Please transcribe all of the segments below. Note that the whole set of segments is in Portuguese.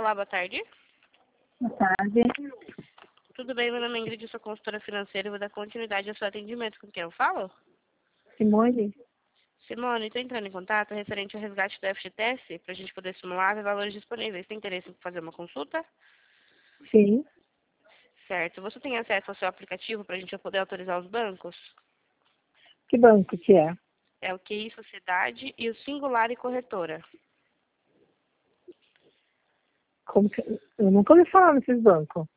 Olá, boa tarde. Boa tarde. Tudo bem? Meu nome é Ingrid, sou consultora financeira e vou dar continuidade ao seu atendimento. Com quem eu falo? Simone? Simone, estou entrando em contato referente ao resgate do FGTS para a gente poder simular ver valores disponíveis. Tem interesse em fazer uma consulta? Sim. Certo. Você tem acesso ao seu aplicativo para a gente poder autorizar os bancos? Que banco que é? É o QI Sociedade e o Singular e Corretora. Como que... Eu nunca ouvi falar nesses bancos.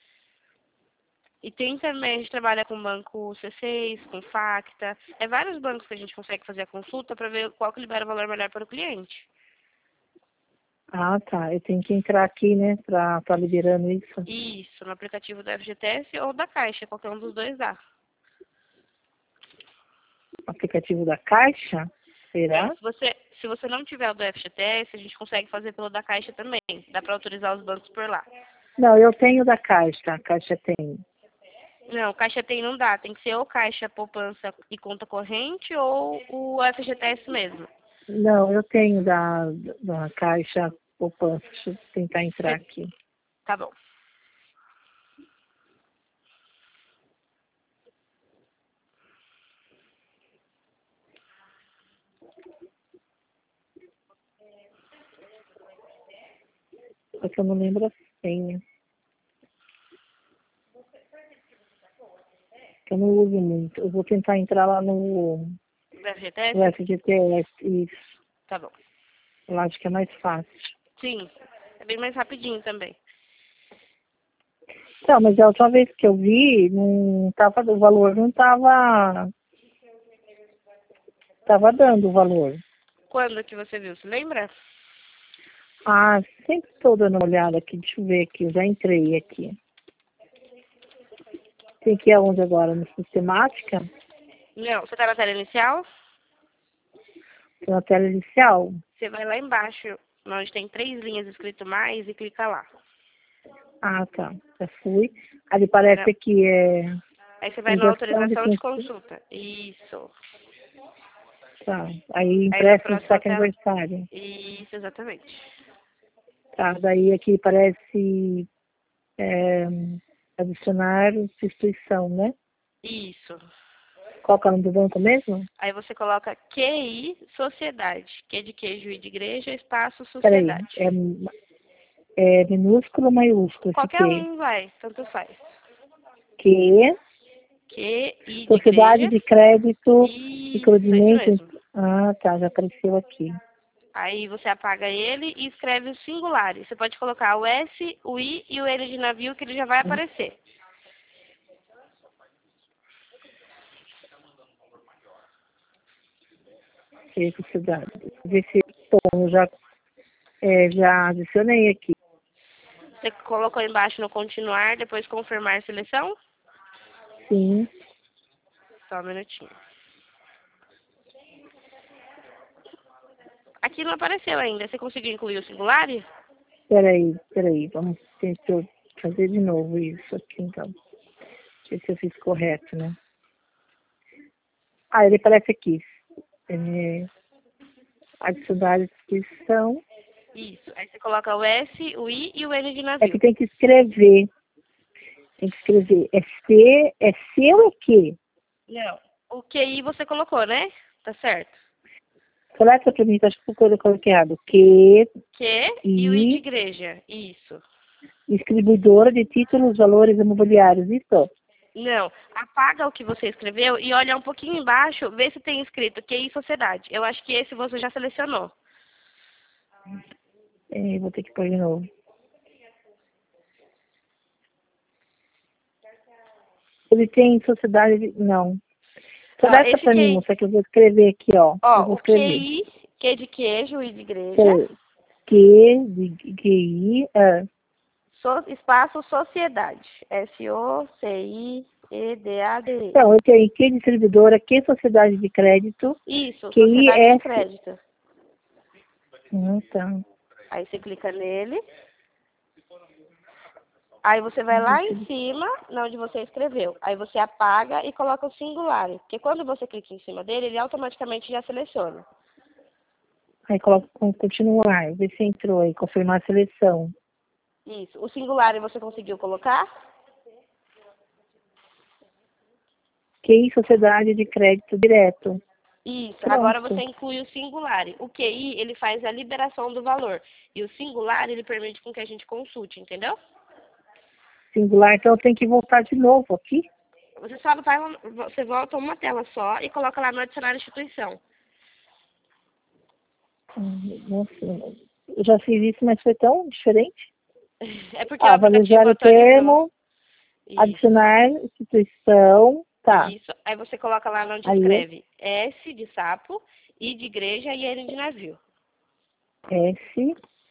E tem também, a gente trabalha com banco C6, com Facta. É vários bancos que a gente consegue fazer a consulta para ver qual que libera o valor melhor para o cliente. Ah, tá. Eu tenho que entrar aqui, né, pra estar liberando isso. Isso, no aplicativo do FGTS ou da Caixa, qualquer um dos dois dá. Aplicativo da Caixa? É, Será? se você não tiver o do FGTS, a gente consegue fazer pelo da Caixa também. Dá para autorizar os bancos por lá. Não, eu tenho da Caixa. A Caixa tem. Não, Caixa tem não dá. Tem que ser ou Caixa Poupança e Conta Corrente ou o FGTS mesmo. Não, eu tenho da Caixa Poupança. Deixa eu tentar entrar aqui. Tá bom. Só que eu não lembro a senha. Que eu não uso muito. Eu vou tentar entrar lá no Do FGTS? FGTS. Isso. Tá bom. Eu acho que é mais fácil. Sim, é bem mais rapidinho também. Não, mas a última vez que eu vi, não tava, o valor não tava dando o valor. Quando que você viu? Você lembra? Ah, sempre estou dando uma olhada aqui, deixa eu ver aqui, eu já entrei aqui. Tem que ir aonde agora? No sistemática? Não, você tá na tela inicial? Tem na tela inicial? Você vai lá embaixo, onde tem 3 linhas escrito mais e clica lá. Ah, tá, já fui. Ali parece Não. aqui, Aí você vai na injeção de autorização de consulta. consulta. Isso. Tá, aí Aí na empréstimo de próxima saque tela. aniversário. Isso, exatamente. Tá, daí aqui parece é, adicionar instituição, né? Isso. Qual que é o nome do banco mesmo? Aí você coloca QI Sociedade. Q de queijo e de igreja, espaço Peraí, Sociedade. é minúsculo ou maiúsculo esse Qualquer Q? um vai, tanto faz. Q, QI de Sociedade igreja. de Crédito e Isso Credimento. mesmo. Ah, tá, já apareceu aqui. Aí você apaga ele e escreve o singular. Você pode colocar o S, o I e o N de navio que ele já vai aparecer. Q, Sociedade. Ver se bom, eu já adicionei aqui. Você colocou embaixo no continuar, depois confirmar seleção? Sim, Só um minutinho. Aqui não apareceu ainda. Você conseguiu incluir o singular? peraí, vamos tentar fazer de novo isso aqui então. Deixa eu ver se eu fiz correto, né? Ah, ele aparece aqui. Adicionar a descrição. Isso. Aí você coloca o S, o I e o N de É que navio. tem que escrever. Tem que escrever. É C ou é Q? Não. O QI você colocou, né? Tá certo. Coleta para mim, acho que eu coloquei errado. Q, Q e o I de I, igreja. Isso. distribuidora de títulos, valores imobiliários. Isso. Não. Apaga o que você escreveu e olha um pouquinho embaixo, vê se tem escrito QI Sociedade. Eu acho que esse você já selecionou. Vou ter que pôr de novo. Ele tem sociedade de... Não. Ó, Coleta esse para mim, QI, moça, que eu vou escrever aqui, ó. Eu ó, vou o escrever. QI, Q de queijo, I de igreja, Peraí. Q, de QI, espaço Sociedade. SOCIEDADE. Então, eu tenho Q, distribuidora, Q, sociedade de crédito, Isso, QI, Sociedade de S... Crédito. Tá. Aí você clica nele. Aí você vai lá em cima, onde você escreveu. Aí você apaga e coloca o singular. Porque quando você clica em cima dele, ele automaticamente já seleciona. Aí coloco com continuar, ver se entrou aí, confirmar a seleção. Isso. O singular você conseguiu colocar? QI, Sociedade de Crédito Direto. Isso. Pronto. Agora você inclui o singular. O QI, ele faz a liberação do valor. E o singular, ele permite com que a gente consulte, entendeu? Singular, então eu tenho que voltar de novo aqui? Você só vai, você volta uma tela só e coloca lá no adicionar instituição. Nossa, eu já fiz isso, mas foi tão diferente. É porque o Valorizar aplicativo o atualizou. termo, Isso. adicionar instituição, tá. Isso. Aí você coloca lá onde Aí, escreve S de sapo, I de igreja e N de navio. S,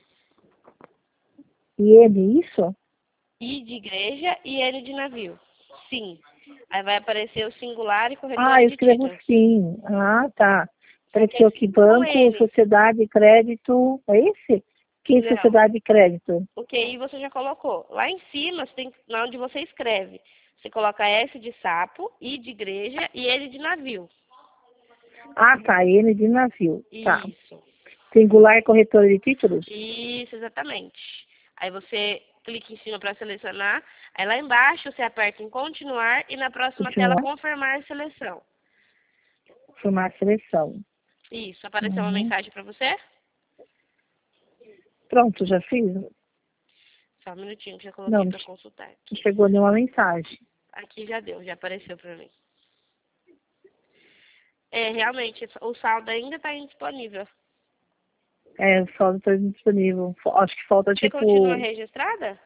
e N, isso? I de igreja e N de navio. Sim. Aí vai aparecer o singular e corretor Eu de escrevo títulos. sim. Tá. Apareceu aqui, O banco, N. sociedade, crédito, é esse? Que Não. sociedade de crédito? O QI você já colocou. Lá em cima, você tem, lá onde você escreve, você coloca S de sapo, I de igreja e N de navio. Tá, N de navio, tá. Isso. Singular, corretora de títulos? Isso, exatamente. Aí você clica em cima para selecionar. Aí lá embaixo você aperta em continuar e na próxima tela Continuar, confirmar a seleção. formar seleção. Isso. Apareceu uma Uhum. mensagem para você? Pronto, já fiz? Só um minutinho que já Não, coloquei para consultar não aqui. chegou nenhuma mensagem. Aqui já deu, já apareceu para mim. Realmente, o saldo ainda está indisponível. O saldo está disponível. Acho que falta, Você continua tipo... registrada?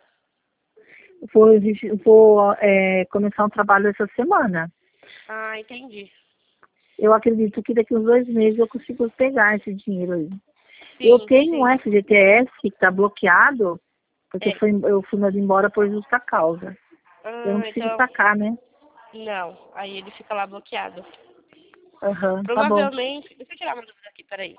Vou começar um trabalho essa semana. Ah, entendi. Eu acredito que daqui uns 2 meses eu consigo pegar esse dinheiro aí. Sim, Eu tenho sim. um FGTS que está bloqueado, porque É. eu fui mandado embora por justa causa. Eu não consigo Então, sacar, né? não. Aí ele fica lá bloqueado. Aham, tá bom. Provavelmente... Deixa eu tirar uma dúvida aqui, peraí.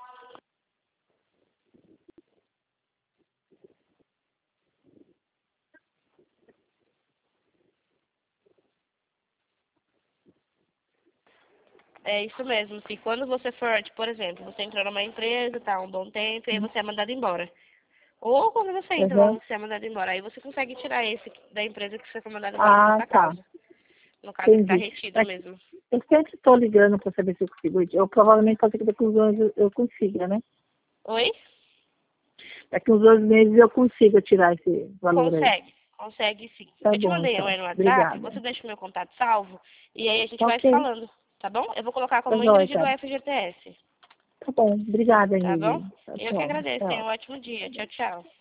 É isso mesmo. Se quando você for, tipo, por exemplo, você entrou numa empresa, tá um bom tempo, e aí você é mandado embora. Ou quando você entra lá, Aham. você é mandado embora. Aí você consegue tirar esse da empresa que você foi mandado embora por essa Tá. causa. No caso, ele tá Entendi. retido mesmo. Eu sempre estou ligando para saber se eu consigo. Eu provavelmente pode ser que daqui uns 2 anos eu consiga, né? Oi? Daqui uns 2 meses eu consigo tirar esse valor aí. Consegue. Consegue sim. Tá Eu te bom, mandei então. aí no WhatsApp, Obrigada. você deixa o meu contato salvo, e aí a gente vai se Ok. falando, tá bom? Eu vou colocar Tá como jóia, indivíduo então. FGTS, Tá bom. Obrigada, tá bom? Nívia. Tá Eu que bom. agradeço. Tenha Tchau. um ótimo dia. Tchau, tchau.